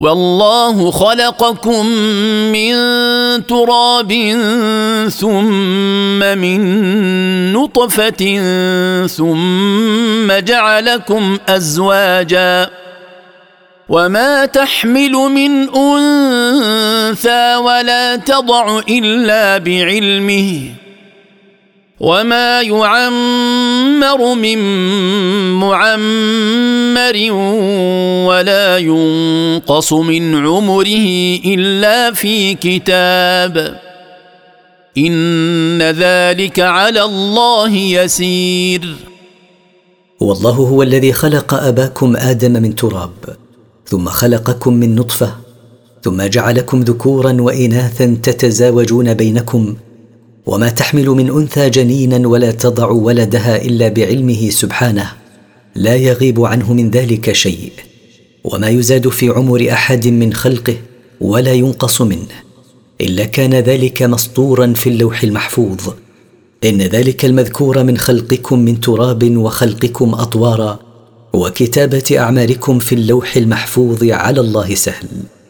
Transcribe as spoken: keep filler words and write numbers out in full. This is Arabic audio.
والله خلقكم من تراب ثم من نطفة ثم جعلكم أزواجا وما تحمل من أنثى ولا تضع إلا بعلمه وما يعمر من معمر ولا ينقص من عمره إلا في كتاب إن ذلك على الله يسير. والله هو الذي خلق أباكم آدم من تراب ثم خلقكم من نطفة ثم جعلكم ذكورا وإناثا تتزاوجون بينكم وما تحمل من أنثى جنينا ولا تضع ولدها إلا بعلمه سبحانه لا يغيب عنه من ذلك شيء وما يزاد في عمر أحد من خلقه ولا ينقص منه إلا كان ذلك مسطورا في اللوح المحفوظ. إن ذلك المذكور من خلقكم من تراب وخلقكم أطوارا وكتابة أعماركم في اللوح المحفوظ على الله سهل.